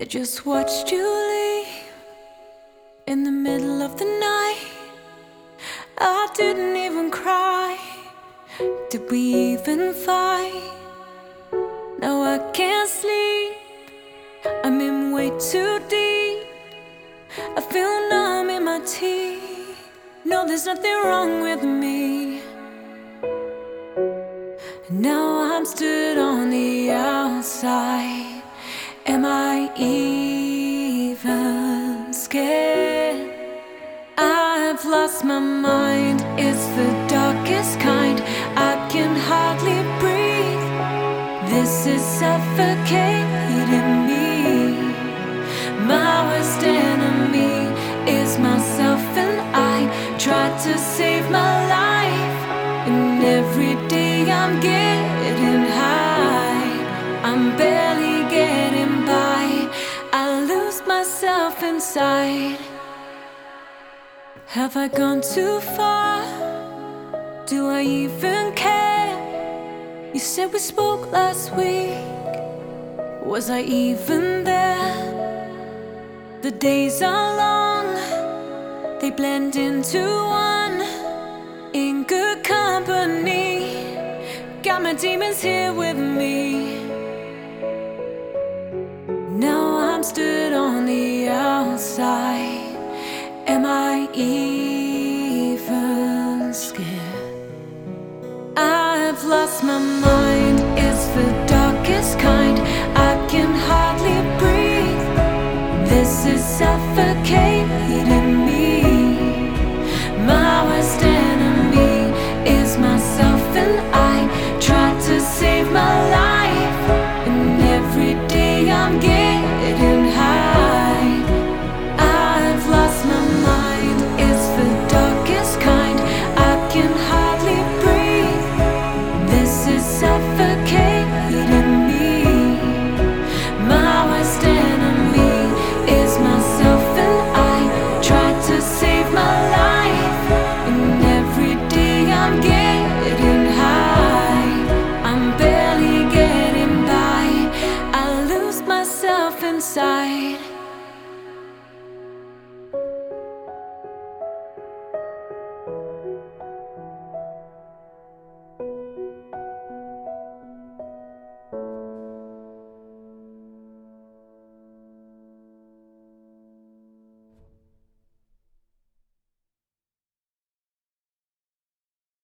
I just watched you leave in the middle of the night. I didn't even cry. Did we even fight? Now I can't sleep. I'm in way too deep. I feel numb in my teeth. No, there's nothing wrong with me. Now I'm stood on the outside. Am I even scared? I've lost my mind. It's the darkest kind. I can hardly breathe. This is suffocating me. My worst enemy is myself, and I try to save my life. And every day I'm getting high. I'm barely getting by. I lose myself inside. Have I gone too far? Do I even care? You said we spoke last week. Was I even there? The days are long, they blend into one. In good company, got my demons here with me. Now I'm stood on the outside. Am I even scared? I've lost my mind.